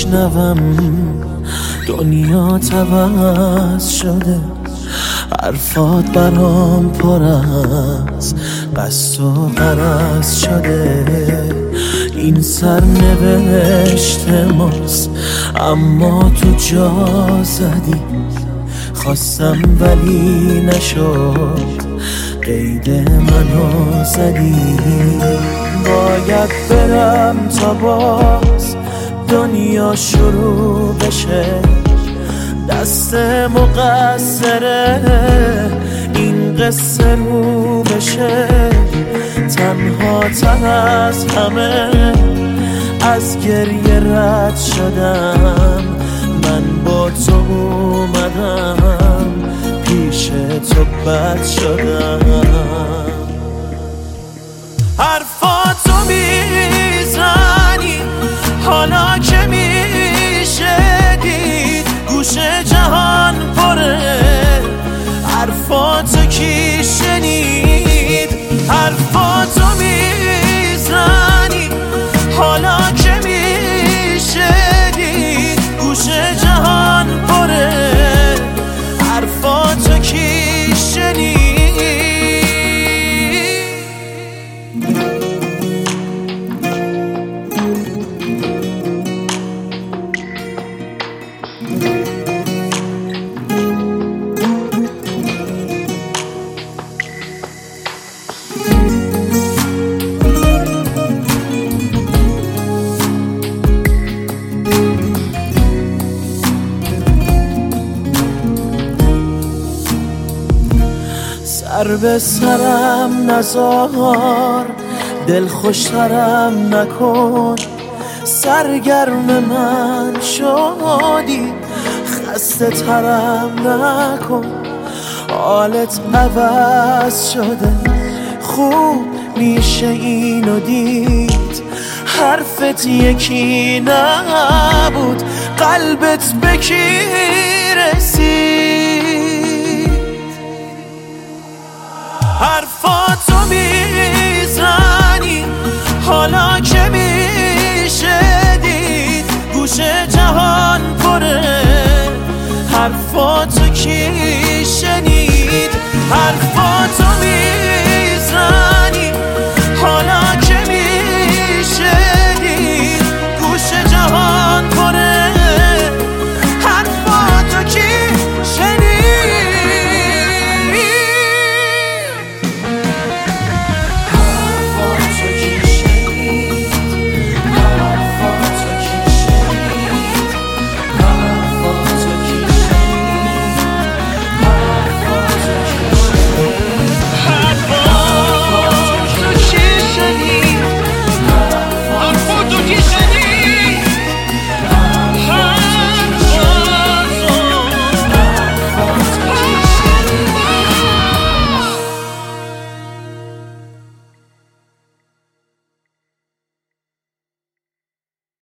میشنوم دنیا عوض شده، حرفات برام پر از قصد و غرض شده. این سرنوشت ماست اما تو جا زدی، خواستم ولی نشد، قید منو زدی. باید برم تا باز دنیا شروع بشه، دست مقصره این قصه رو بشه. تنها تر از همه از گریه رد شدم، من با تو اومدم پیش تو بد شدم. حرفاتو میزنی حالا که میشه دید، گوش جهان پره حرفاتو کی شنید. حرفاتو میزنی حالا که میشه دید، گوش جهان پره حرفاتو کی شنید. سر به سرم نزار، دل خوشترم نکن، سرگرم من شدی خسته ترم نکن. حالت عوض شده خوب میشه اینو دید، حرفت یکی نبود قلبت به کی رسید. حرفاتو میزنی حالا که میشه دید، گوش جهان پره حرفاتو کی شنید. حرفاتو